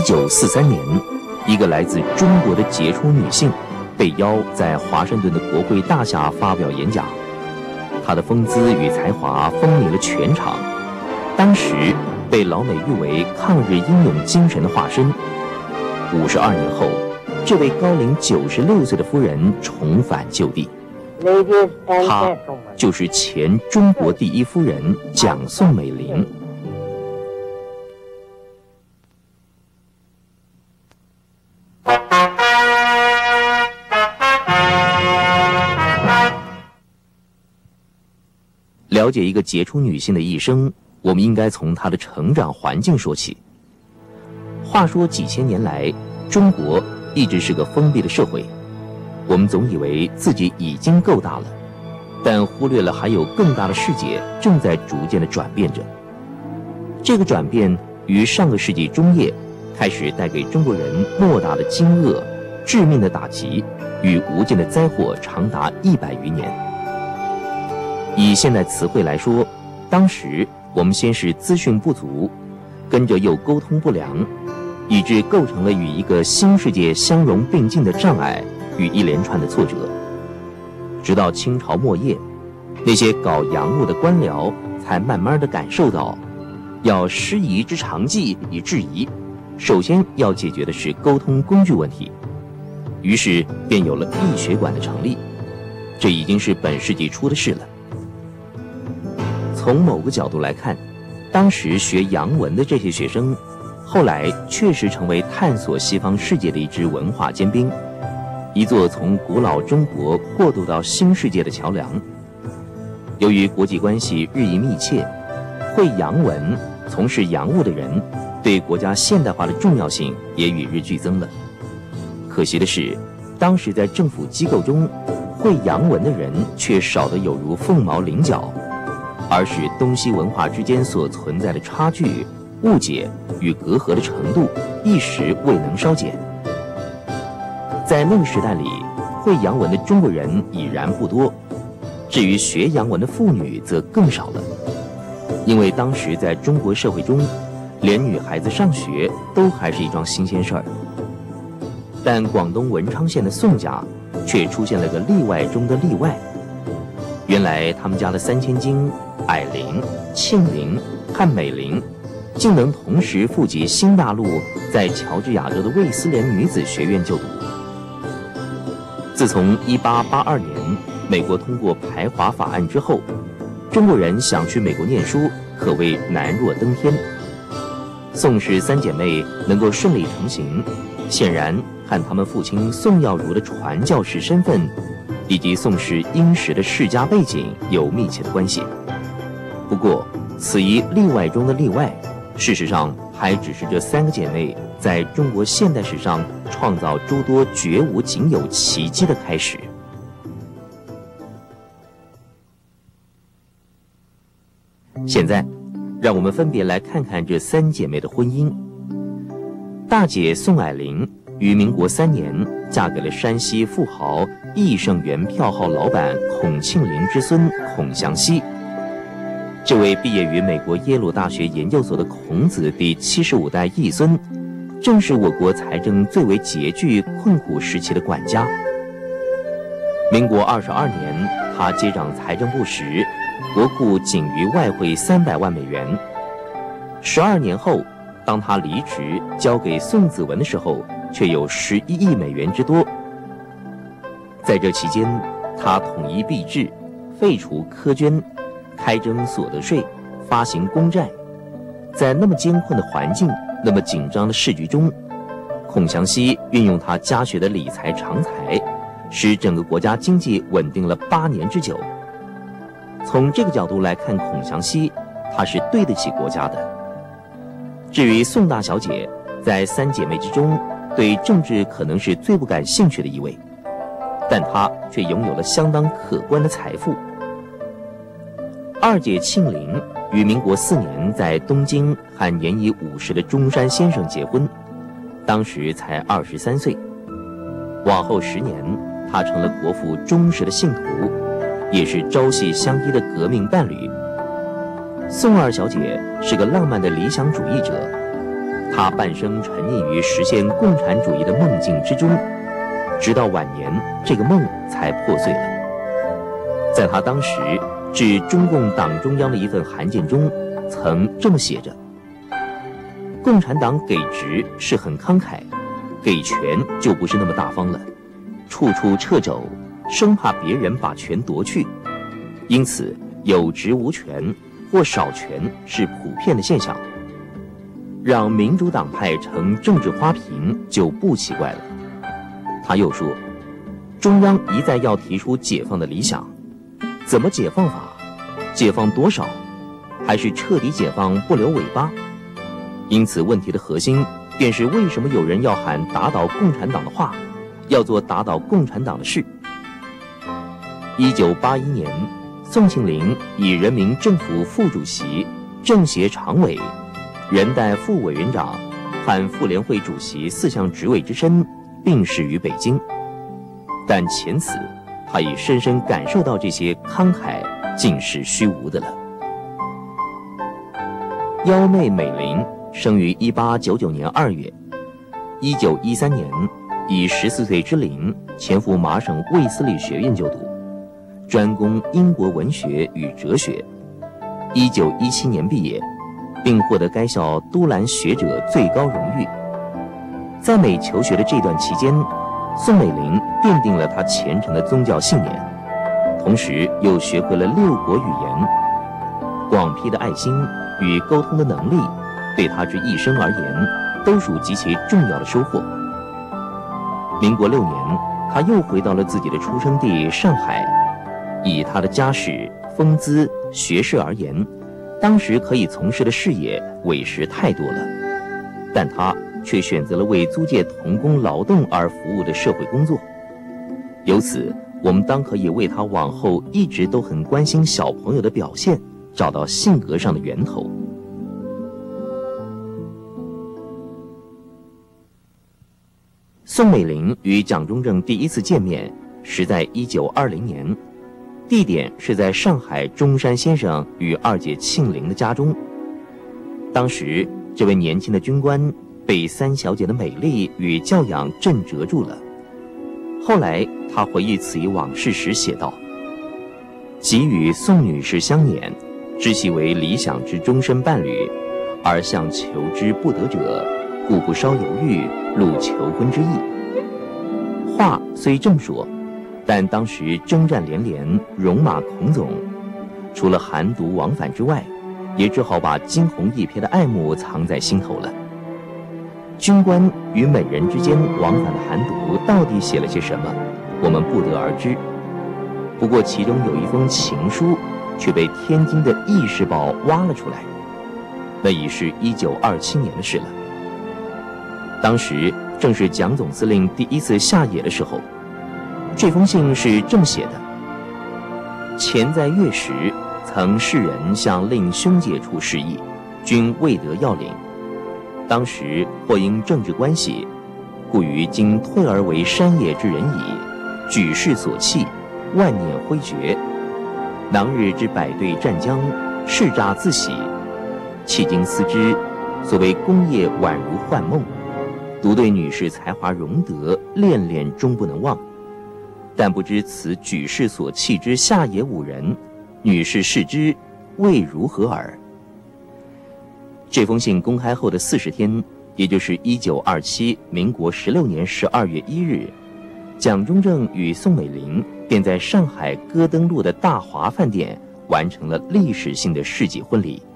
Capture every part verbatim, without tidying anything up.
九四三年，一个来自中国的杰出女性被邀在华盛顿的国会大厦发表演讲，她的风姿与才华风靡了全场，当时被老美誉为抗日英勇精神的化身。五十二年后，这位高龄九十六岁的夫人重返旧地，她就是前中国第一夫人蒋宋美龄。了解一个杰出女性的一生，我们应该从她的成长环境说起。话说几千年来，中国一直是个封闭的社会，我们总以为自己已经够大了，但忽略了还有更大的世界正在逐渐的转变着。这个转变于上个世纪中叶开始带给中国人莫大的惊愕、致命的打击与无尽的灾祸，长达一百余年。以现代词汇来说，当时我们先是资讯不足，跟着又沟通不良，以致构成了与一个新世界相融并进的障碍与一连串的挫折。直到清朝末叶，那些搞洋务的官僚才慢慢地感受到，要师夷之长技以制夷，首先要解决的是沟通工具问题。于是便有了易学馆的成立，这已经是本世纪初的事了。从某个角度来看，当时学洋文的这些学生，后来确实成为探索西方世界的一支文化尖兵，一座从古老中国过渡到新世界的桥梁。由于国际关系日益密切，会洋文、从事洋务的人对国家现代化的重要性也与日俱增了。可惜的是，当时在政府机构中，会洋文的人却少得有如凤毛麟角，而使东西文化之间所存在的差距、误解与隔阂的程度一时未能稍减。在那个时代里，会洋文的中国人已然不多，至于学洋文的妇女则更少了，因为当时在中国社会中，连女孩子上学都还是一桩新鲜事儿。但广东文昌县的宋家却出现了个例外中的例外。原来他们家的三千金、霭龄、庆龄和美龄，竟能同时赴及新大陆在乔治亚州的卫斯联女子学院就读。自从一八八二年美国通过排华法案之后，中国人想去美国念书可谓难若登天。宋氏三姐妹能够顺利成行，显然和他们父亲宋耀儒的传教士身份以及宋氏殷实的世家背景有密切的关系。不过此一例外中的例外，事实上还只是这三个姐妹在中国现代史上创造诸多绝无仅有奇迹的开始。现在让我们分别来看看这三姐妹的婚姻。大姐宋霭龄于民国三年嫁给了山西富豪益盛园票号老板孔庆龄之孙孔祥熙。这位毕业于美国耶鲁大学研究所的孔子第七十五代义孙，正是我国财政最为拮据困苦时期的管家。民国二十二年，他接掌财政部时，国库仅余外汇三百万美元。十二年后，当他离职交给宋子文的时候，却有十一亿美元之多。在这期间，他统一币制，废除苛捐，开征所得税，发行公债。在那么艰困的环境，那么紧张的市局中，孔祥熙运用他家学的理财长才，使整个国家经济稳定了八年之久。从这个角度来看，孔祥熙他是对得起国家的。至于宋大小姐，在三姐妹之中对政治可能是最不感兴趣的一位，但她却拥有了相当可观的财富。二姐庆龄于民国四年在东京和年已五十的中山先生结婚，当时才二十三岁。往后十年，她成了国父忠实的信徒，也是朝夕相依的革命伴侣。宋二小姐是个浪漫的理想主义者， 他半生沉溺于实现共产主义的梦境之中，直到晚年，这个梦才破碎了。在他当时致中共党中央的一份函件中，曾这么写着：共产党给职是很慷慨，给权就不是那么大方了，处处掣肘，生怕别人把权夺去，因此有职无权或少权是普遍的现象。让民主党派成政治花瓶就不奇怪了。他又说，中央一再要提出解放的理想，怎么解放法？解放多少？还是彻底解放不留尾巴？因此问题的核心便是为什么有人要喊打倒共产党的话，要做打倒共产党的事。一九八一年，宋庆龄以人民政府副主席、政协常委、人代副委员长和妇联会主席四项职位之身病逝于北京，但前此他已深深感受到这些慷慨尽是虚无的了。幺妹美龄生于一八九九年二月，一九一三年以十四岁之龄前赴麻省卫斯理学院就读，专攻英国文学与哲学。一九一七年毕业，并获得该校都兰学者最高荣誉。在美求学的这段期间，宋美龄奠定了她虔诚的宗教信念，同时又学会了六国语言。广辟的爱心与沟通的能力，对她之一生而言，都属极其重要的收获。民国六年，她又回到了自己的出生地上海。以她的家世、风姿、学识而言，当时可以从事的事业委实太多了，但她却选择了为租界童工劳动而服务的社会工作。由此，我们当可以为她往后一直都很关心小朋友的表现，找到性格上的源头。宋美龄与蒋中正第一次见面是在一九二零年，地点是在上海中山先生与二姐庆龄的家中。当时，这位年轻的军官被三小姐的美丽与教养震折住了。后来，他回忆此一往事时写道：“即与宋女士相念，知其为理想之终身伴侣，而向求之不得者，故不稍犹豫，录求婚之意。”话虽这么说，但当时征战连连，戎马孔总，除了寒毒往返之外，也只好把惊鸿一瞥的爱慕藏在心头了。军官与美人之间往返的寒毒到底写了些什么，我们不得而知。不过其中有一封情书，却被天津的《意识报》挖了出来，那已是一九二七年的事了。当时正是蒋总司令第一次下野的时候。这封信是这么写的：前在月时，曾世人向令兄姐处示意，均未得要领。当时或因政治关系，故于今退而为山野之人矣，举世所弃，万念挥绝。囊日之百队战将，叱咤自喜。迄今思之，所谓功业宛如幻梦，独对女士才华容德，恋恋终不能忘。但不知此举世所弃之下野五人，女士视之，未如何耳。这封信公开后的四十天，也就是一九二七民国十六年十二月一日，蒋中正与宋美龄便在上海歌登路的大华饭店完成了历史性的世纪婚礼。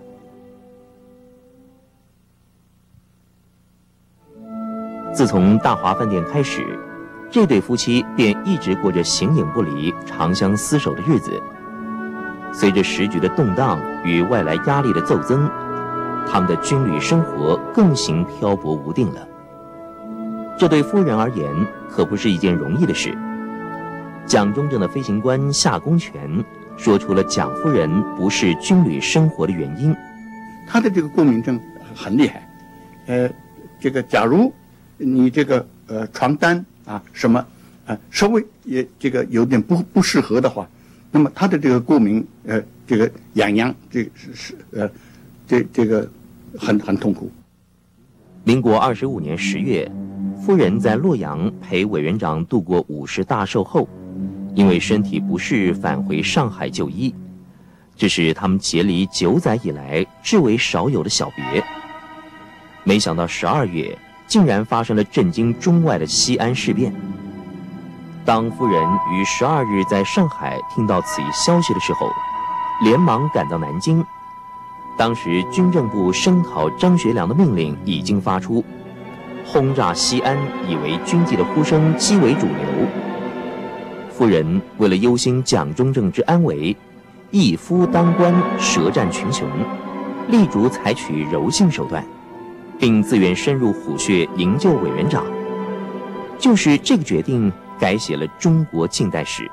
自从大华饭店开始，这对夫妻便一直过着形影不离、长相厮守的日子。随着时局的动荡与外来压力的骤增，他们的军旅生活更形漂泊无定了。这对夫人而言，可不是一件容易的事。蒋中正的飞行官夏公权说出了蒋夫人不是军旅生活的原因。 他的这个过敏症很厉害，呃，这个假如你这个呃床单啊什么啊稍微也这个有点不不适合的话，那么他的这个过敏呃这个痒痒这个是是呃这这个很很痛苦。 民国二十五年十月，夫人在洛阳陪委员长度过五十大寿后，因为身体不适返回上海就医，这是他们结离九载以来至为少有的小别。没想到十二月竟然发生了震惊中外的西安事变。当夫人于十二日在上海听到此一消息的时候，连忙赶到南京。当时军政部声讨张学良的命令已经发出，轰炸西安以为军纪的呼声极为主流。夫人为了忧心蒋中正之安危，一夫当关，舌战群雄，力主采取柔性手段，并自愿深入虎穴营救委员长。就是这个决定改写了中国近代史。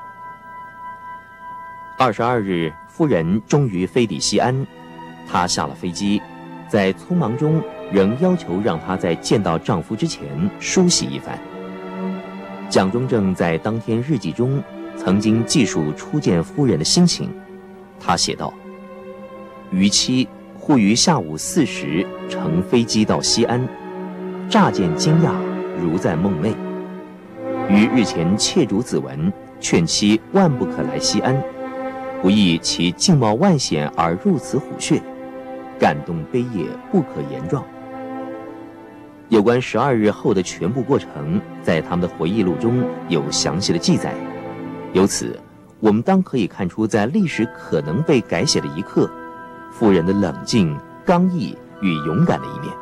二十二日，夫人终于飞抵西安。她下了飞机，在匆忙中仍要求让她在见到丈夫之前梳洗一番。蒋中正在当天日记中曾经记述初见夫人的心情。他写道：逾期忽于下午四时乘飞机到西安，乍见惊讶，如在梦寐。于日前切主子文，劝妻万不可来西安，不意其境冒万险而入此虎穴，感动悲也不可言状。有关十二日后的全部过程，在他们的回忆录中有详细的记载。由此，我们当可以看出，在历史可能被改写的一刻，夫人的冷静、刚毅与勇敢的一面。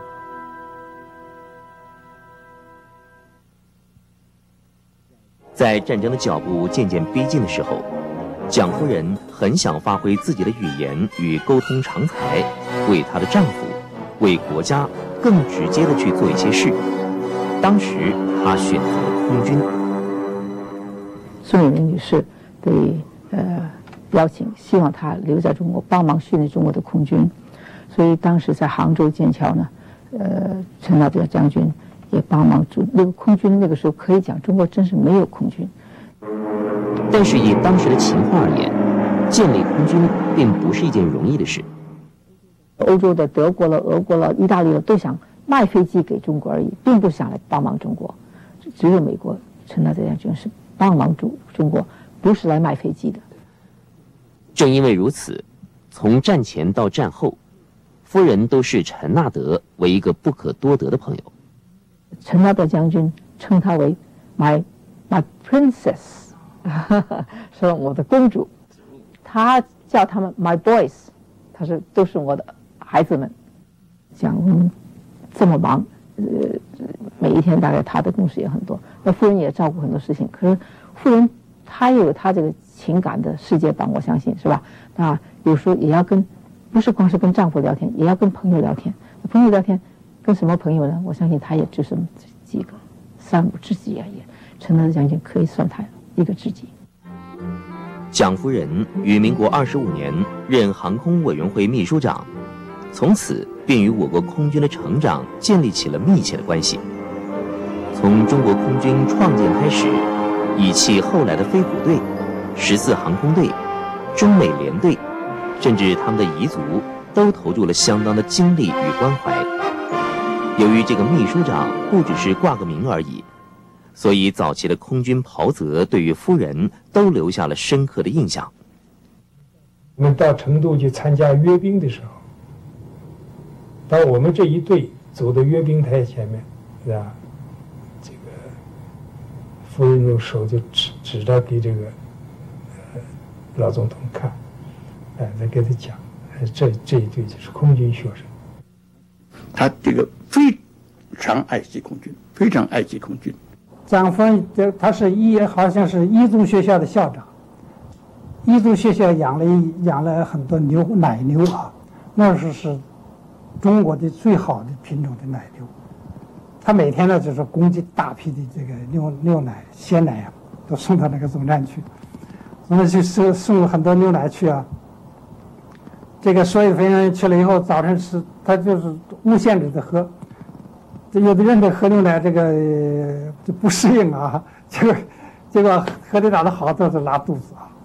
在战争的脚步渐渐逼近的时候，蒋夫人很想发挥自己的语言与沟通长才，为她的丈夫、为国家更直接的去做一些事。当时她选择了空军。 孙美玲女士被呃邀请，希望她留在中国帮忙训练中国的空军，所以当时在杭州剑桥呢，呃，陈老表将军也帮忙助那个空军。那个时候可以讲，中国真是没有空军。 但是以当时的情况而言，建立空军并不是一件容易的事。 欧洲的德国了、俄国了、意大利了都想卖飞机给中国而已，并不想来帮忙中国。只有美国陈老将军是帮忙中中国，不是来卖飞机的。 正因为如此，从战前到战后，夫人都视陈纳德为一个不可多得的朋友。 陈纳德将军称他为 my my princess， 说我的公主。他叫他们 my boys， 他说都是我的孩子们。讲我们这么忙，呃，每一天大概他的公事也很多，那夫人也照顾很多事情。可是夫人她也有她这个情感的世界吧，我相信是吧？啊，有时候也要跟，不是光是跟丈夫聊天，也要跟朋友聊天。朋友聊天，跟什么朋友呢？我相信他也就是几个三五知己而已。陈纳德将军可以算他一个知己。 蒋夫人于民国二十五年任航空委员会秘书长，从此便与我国空军的成长建立起了密切的关系。从中国空军创建开始，以其后来的飞虎队、十四航空队、中美联队，甚至他们的彝族，都投入了相当的精力与关怀。由于这个秘书长不只是挂个名而已，所以早期的空军袍泽对于夫人都留下了深刻的印象。 我们到成都去参加阅兵的时候，当我们这一队走到阅兵台前面，是吧？这个夫人用手就指指着给这个呃老总统看，哎，再给他讲，这这一队就是空军学生。 他这个非常爱惜空军，非常爱惜空军。 蒋夫人他是一好像是彝族学校的校长，彝族学校养了养了很多牛奶牛啊，那时候是中国的最好的品种的奶牛。他每天呢就是供给大批的这个牛牛奶、鲜奶啊，都送到那个总站去，我们去送送很多牛奶去啊。这个所有飞行员去了以后，早晨吃他就是无限制的喝。有的人的喝牛奶这个就不适应啊，结果结果喝的哪的好都是拉肚子啊。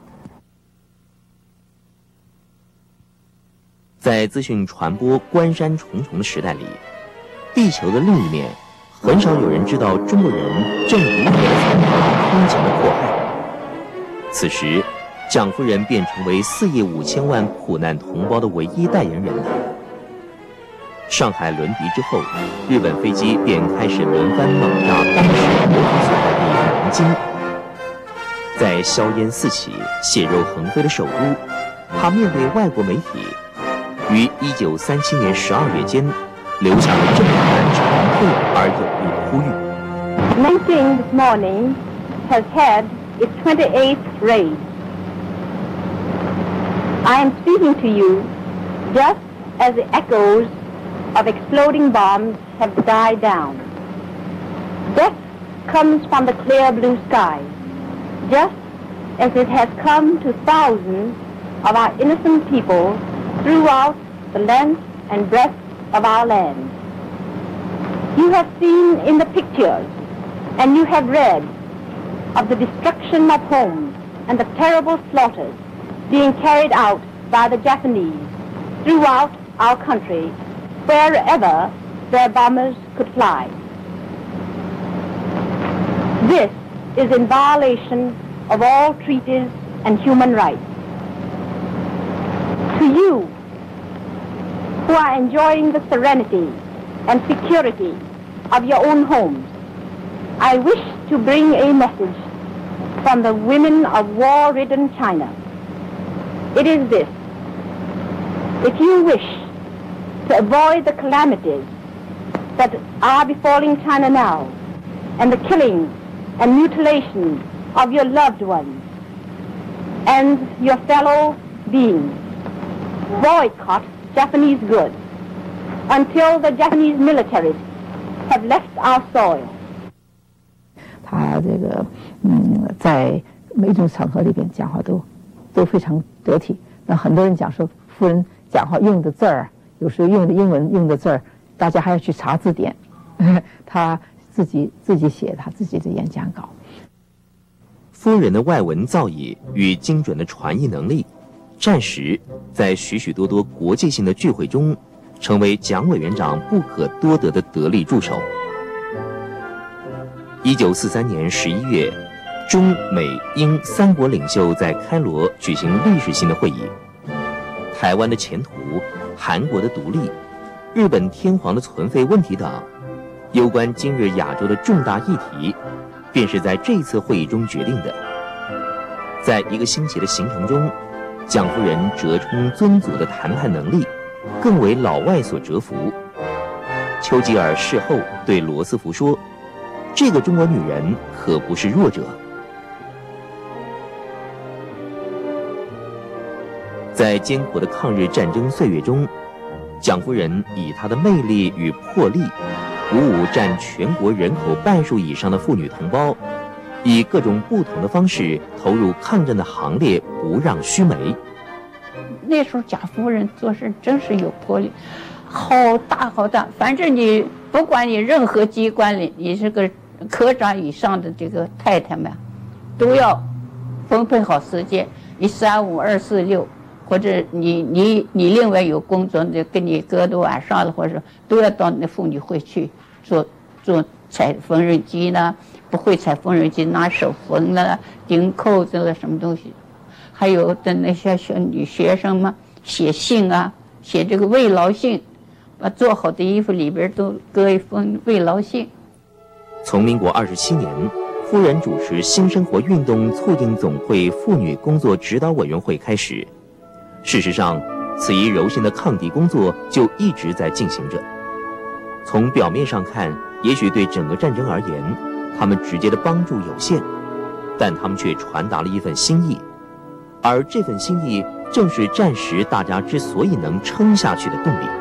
在资讯传播关山重重的时代里， 地球的另一面，很少有人知道中国人正如何参与空前的迫害。此时，蒋夫人便成为四亿五千万苦难同胞的唯一代言人了。上海沦敌之后，日本飞机便开始轮番猛炸当时国土所在地南京。在硝烟四起、血肉横飞的首都，他面对外国媒体，于一九三七年十二月间，留下了这么难长厚而有力的呼吁。 Nanking this morning has had its twenty-eighth raid. I am speaking to you just as the echoes of exploding bombs have died down. Death comes from the clear blue sky, just as it has come to thousands of our innocent people throughout the length and breadth of our land. You have seen in the pictures and you have read of the destruction of homes and the terrible slaughters being carried out by the Japanese throughout our country, wherever their bombers could fly. This is in violation of all treaties and human rights. To you, who are enjoying the serenity and security of your own homes, I wish to bring a message from the women of war-ridden China. It is this: if you wish to avoid the calamities that are befalling China now, and the killing and mutilation of your loved ones and your fellow beings, boycott Japanese goods until the Japanese militaries have left our soil. 他这个嗯，在每种场合里边讲话都都非常得体。那很多人讲说，夫人讲话用的字儿，有时候用的英文用的字儿，大家还要去查字典。他自己自己写他自己的演讲稿。 夫人的外文造诣与精准的传译能力，暂时在许许多多国际性的聚会中，成为蒋委员长不可多得的得力助手。一九四三年十一月，中美英三国领袖在开罗举行历史性的会议。台湾的前途、韩国的独立、日本天皇的存废问题等，有关今日亚洲的重大议题，便是在这次会议中决定的。在一个星期的行程中，蒋夫人折冲尊祖的谈判能力，更为老外所折服。丘吉尔事后对罗斯福说：“这个中国女人可不是弱者。”在艰苦的抗日战争岁月中，蒋夫人以她的魅力与魄力，鼓舞占全国人口半数以上的妇女同胞，以各种不同的方式投入抗战的行列，不让须眉。 那时候蒋夫人做事真是有魄力，好大好大。反正你不管你任何机关里，你是个科长以上的这个太太们，都要分配好时间，一三五二四六。或者你你你另外有工作，就跟你隔着晚上了，或者都要到那妇女会去做做踩缝纫机呢，不会踩缝纫机拿手缝了、钉扣子了什么东西，还有的那些小女学生嘛，写信啊，写这个慰劳信，把做好的衣服里边都搁一封慰劳信。 从民国二十七年，夫人主持新生活运动促进总会妇女工作指导委员会开始。事实上，此一柔性的抗敌工作就一直在进行着。从表面上看，也许对整个战争而言，他们直接的帮助有限，但他们却传达了一份心意，而这份心意正是战时大家之所以能撑下去的动力。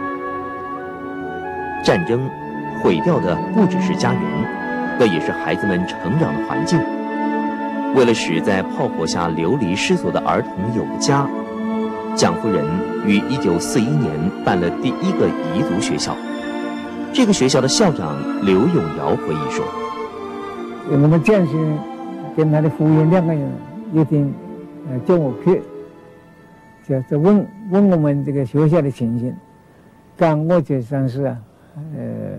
战争毁掉的不只是家园，那也是孩子们成长的环境。为了使在炮火下流离失所的儿童有个家，蒋夫人于一九四一年办了第一个彝族学校。这个学校的校长刘永尧回忆说：“ 我们建学跟他的服务员两个人有点呃叫我去，就就问问我们这个学校的情形。刚我就算是呃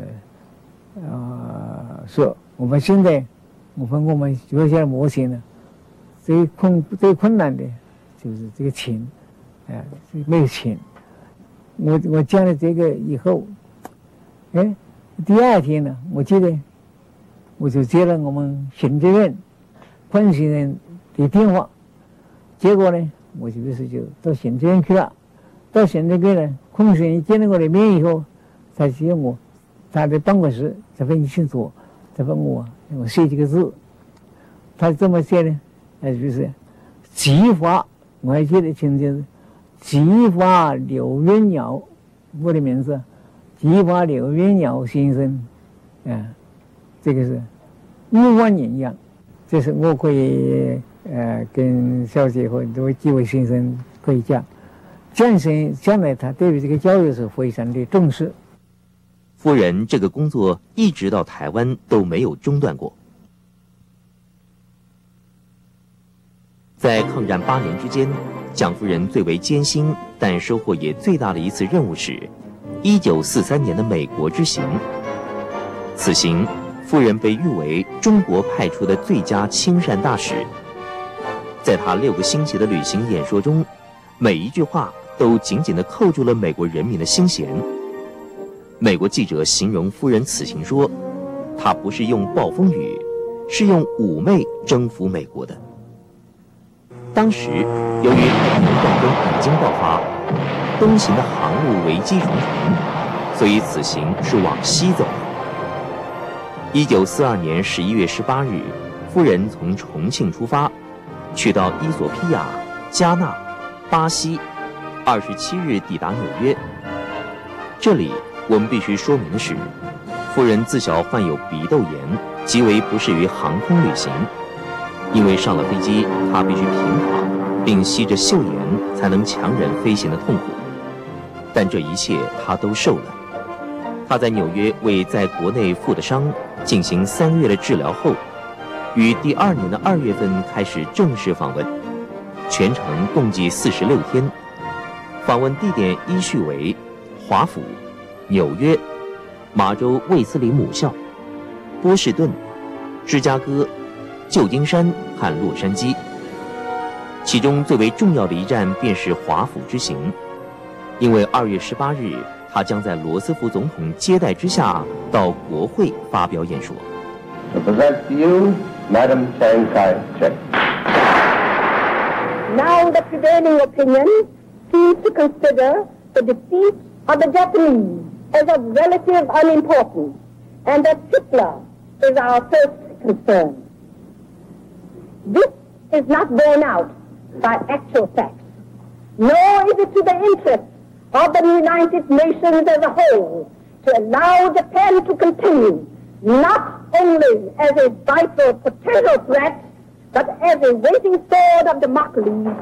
呃，说我们现在，我们我们学校的模型呢，最困最困难的就是这个钱，啊、呃，没有钱。我我讲了这个以后，哎，第二天呢，我记得我就接了我们行政院昆先生的电话，结果呢，我就是就到行政院去了。到行政院呢，昆先生见了我的面以后，他叫我他的办公室，他问清楚，他问我我写几个字，他这么写呢，呃，就是激发，我还记得清楚。激发刘元尧，我的名字，激发刘元尧先生，啊，这个是亿万营养，这是我可以呃跟小姐和这位几位先生可以讲，江生将来他对于这个教育是非常的重视。 夫人这个工作一直到台湾都没有中断过。在抗战八年之间，蒋夫人最为艰辛但收获也最大的一次任务是一九四三年的美国之行。此行，夫人被誉为中国派出的最佳亲善大使。在她六个星期的旅行演说中，每一句话都紧紧地扣住了美国人民的心弦。美国记者形容夫人此行说，她不是用暴风雨，是用妩媚征服美国的。当时，由于太平洋战争已经爆发，东行的航路危机重重，所以此行是往西走的。一九四二年十一月十八日，夫人从重庆出发，去到伊索比亚、加纳、巴西，二十七日抵达纽约。这里我们必须说明的是，夫人自小患有鼻窦炎，极为不适于航空旅行。因为上了飞机，他必须平躺，并吸着溴盐才能强忍飞行的痛苦。但这一切他都受了。他在纽约为在国内负的伤进行三个月的治疗后，于第二年的二月份开始正式访问，全程共计四十六天。访问地点依序为华府、纽约、马州卫斯理母校、波士顿、芝加哥、旧金山和洛杉矶，其中最为重要的一站便是华府之行，因为二月十八日，他将在罗斯福总统接待之下到国会发表演说。 To present to you, Madam Chiang Kai-shek. Now the prevailing opinion seems to consider the defeat of the Japanese as of relative unimportance, and that Hitler is our first concern. This is not borne out by actual facts, nor is it to the interest of the United Nations as a whole to allow Japan to continue not only as a vital potential threat, but as a waiting sword of Damocles.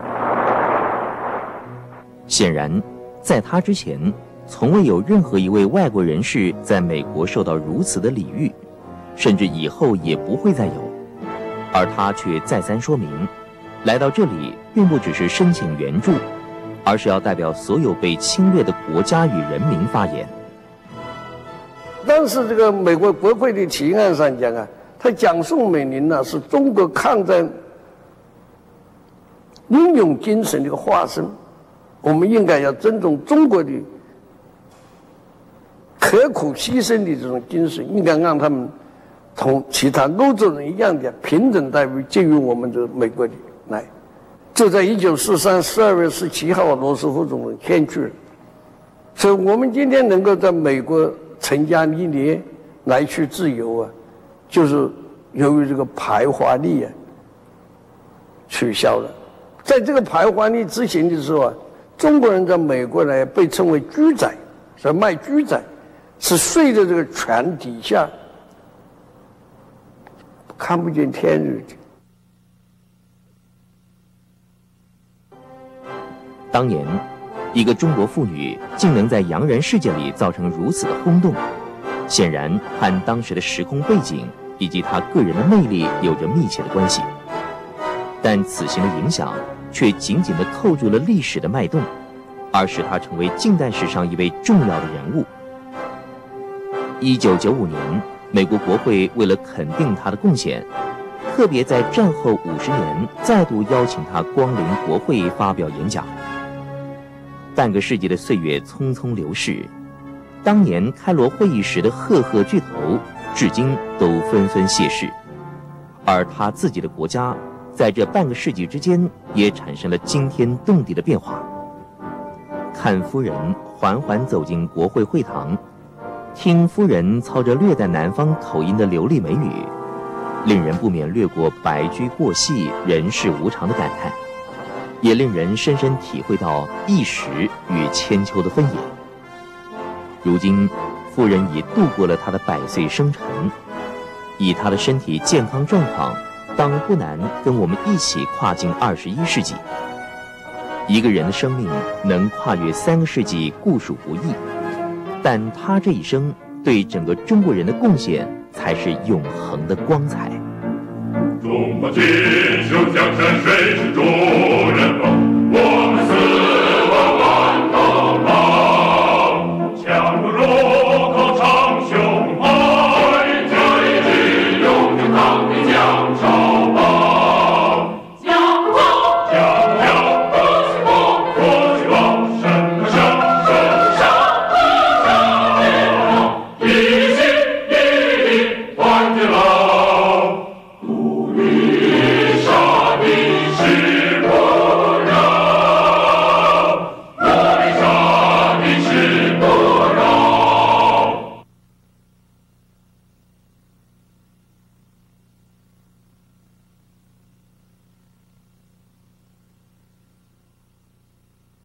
显然，在他之前，从未有任何一位外国人士在美国受到如此的礼遇，甚至以后也不会再有。而他却再三说明，来到这里并不只是申请援助，而是要代表所有被侵略的国家与人民发言。 当时这个美国国会的提案上讲啊，他讲宋美龄呢是中国抗战英勇精神的一个化身，我们应该要尊重中国的刻苦牺牲的这种精神，应该让他们同其他欧洲人一样的平等待遇介于我们这美国的来。就在一九四三十二月十七号，罗斯福总统签去了。所以我们今天能够在美国成家立业、来去自由啊，就是由于这个排华令啊取消了。在这个排华令执行的时候啊，中国人在美国呢被称为居仔，是卖居仔，是睡在这个船底下，看不见天日的。 当年，一个中国妇女竟能在洋人世界里造成如此的轰动，显然和当时的时空背景以及她个人的魅力有着密切的关系。但此行的影响却紧紧地扣住了历史的脉动，而使她成为近代史上一位重要的人物。一九九五年， 美国国会为了肯定他的贡献，特别在战后五十年再度邀请他光临国会发表演讲。半个世纪的岁月匆匆流逝，当年开罗会议时的赫赫巨头，至今都纷纷谢世，而他自己的国家在这半个世纪之间也产生了惊天动地的变化。看夫人缓缓走进国会会堂，听夫人操着略带南方口音的流利美语，令人不免略过白驹过隙、人世无常的感叹，也令人深深体会到一时与千秋的分野。如今夫人已度过了她的百岁生辰，以她的身体健康状况，当不难跟我们一起跨进二十一世纪。一个人的生命能跨越三个世纪固属不易，但他这一生对整个中国人的贡献才是永恒的光彩。 中华锦绣江山谁是中